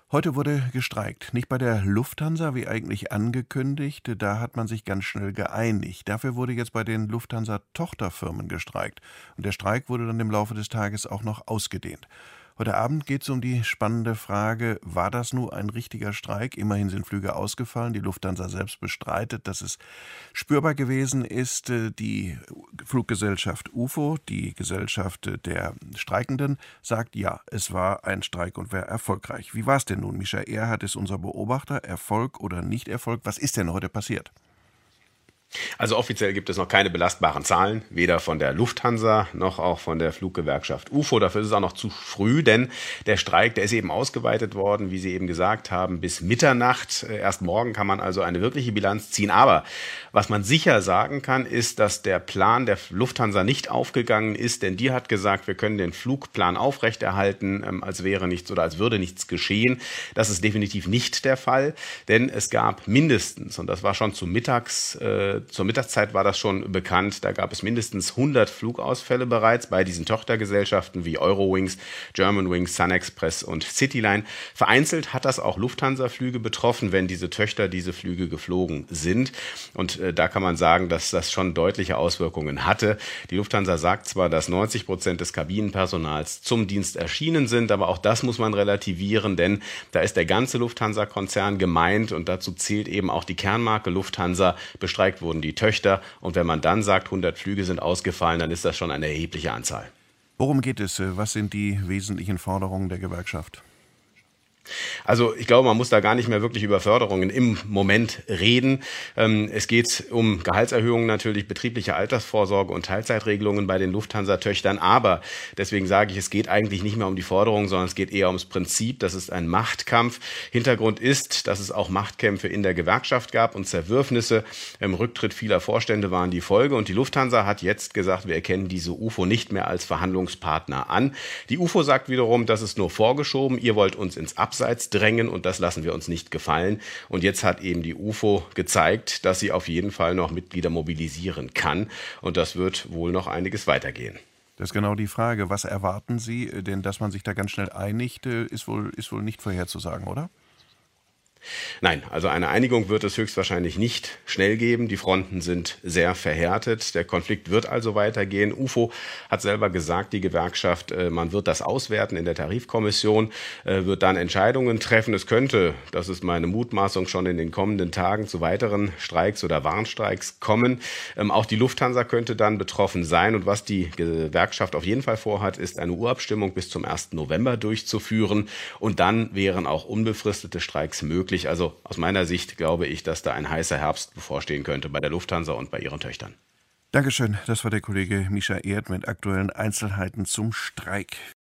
Heute wurde gestreikt. Nicht bei der Lufthansa wie eigentlich angekündigt, da hat man sich ganz schnell geeinigt. Dafür wurde jetzt bei den Lufthansa-Tochterfirmen gestreikt. Und der Streik wurde dann im Laufe des Tages auch noch ausgedehnt. Heute Abend geht es um die spannende Frage, war das nun ein richtiger Streik? Immerhin sind Flüge ausgefallen. Die Lufthansa selbst bestreitet, dass es spürbar gewesen ist. Die Fluggesellschaft UFO, die Gesellschaft der Streikenden, sagt, ja, es war ein Streik und war erfolgreich. Wie war es denn nun? Mischa Erhardt ist unser Beobachter. Erfolg oder Nicht-Erfolg? Was ist denn heute passiert? Also offiziell gibt es noch keine belastbaren Zahlen, weder von der Lufthansa noch auch von der Fluggewerkschaft UFO. Dafür ist es auch noch zu früh, denn der Streik, der ist eben ausgeweitet worden, wie Sie eben gesagt haben, bis Mitternacht. Erst morgen kann man also eine wirkliche Bilanz ziehen. Aber was man sicher sagen kann, ist, dass der Plan der Lufthansa nicht aufgegangen ist, denn die hat gesagt, wir können den Flugplan aufrechterhalten, als wäre nichts oder als würde nichts geschehen. Das ist definitiv nicht der Fall, denn es gab mindestens, und das war schon zur Mittagszeit war das schon bekannt, da gab es mindestens 100 Flugausfälle bereits bei diesen Tochtergesellschaften wie Eurowings, Germanwings, SunExpress und Cityline. Vereinzelt hat das auch Lufthansa-Flüge betroffen, wenn diese Töchter diese Flüge geflogen sind. Und da kann man sagen, dass das schon deutliche Auswirkungen hatte. Die Lufthansa sagt zwar, dass 90% des Kabinenpersonals zum Dienst erschienen sind, aber auch das muss man relativieren, denn da ist der ganze Lufthansa-Konzern gemeint und dazu zählt eben auch die Kernmarke Lufthansa. Bestreikt wurden die Töchter und wenn man dann sagt, 100 Flüge sind ausgefallen, dann ist das schon eine erhebliche Anzahl. Worum geht es? Was sind die wesentlichen Forderungen der Gewerkschaft? Also ich glaube, man muss da gar nicht mehr wirklich über Förderungen im Moment reden. Es geht um Gehaltserhöhungen natürlich, betriebliche Altersvorsorge und Teilzeitregelungen bei den Lufthansa-Töchtern. Aber deswegen sage ich, es geht eigentlich nicht mehr um die Forderung, sondern es geht eher ums Prinzip. Das ist ein Machtkampf. Hintergrund ist, dass es auch Machtkämpfe in der Gewerkschaft gab und Zerwürfnisse. Rücktritt vieler Vorstände waren die Folge. Und die Lufthansa hat jetzt gesagt, wir erkennen diese UFO nicht mehr als Verhandlungspartner an. Die UFO sagt wiederum, das ist nur vorgeschoben. Ihr wollt uns ins Abseits drängen und das lassen wir uns nicht gefallen. Und jetzt hat eben die UFO gezeigt, dass sie auf jeden Fall noch Mitglieder mobilisieren kann. Und das wird wohl noch einiges weitergehen. Das ist genau die Frage. Was erwarten Sie? Denn dass man sich da ganz schnell einigt, ist wohl nicht vorherzusagen, oder? Nein, also eine Einigung wird es höchstwahrscheinlich nicht schnell geben. Die Fronten sind sehr verhärtet. Der Konflikt wird also weitergehen. UFO hat selber gesagt, die Gewerkschaft, man wird das auswerten in der Tarifkommission, wird dann Entscheidungen treffen. Es könnte, das ist meine Mutmaßung, schon in den kommenden Tagen zu weiteren Streiks oder Warnstreiks kommen. Auch die Lufthansa könnte dann betroffen sein. Und was die Gewerkschaft auf jeden Fall vorhat, ist eine Urabstimmung bis zum 1. November durchzuführen. Und dann wären auch unbefristete Streiks möglich. Also aus meiner Sicht glaube ich, dass da ein heißer Herbst bevorstehen könnte bei der Lufthansa und bei ihren Töchtern. Dankeschön, das war der Kollege Mischa Erhardt mit aktuellen Einzelheiten zum Streik.